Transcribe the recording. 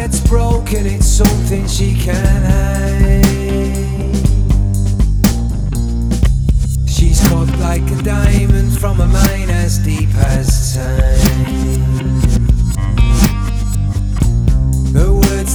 gets broken, it's something she can't hide. She's cut like a diamond from a mine as deep as time.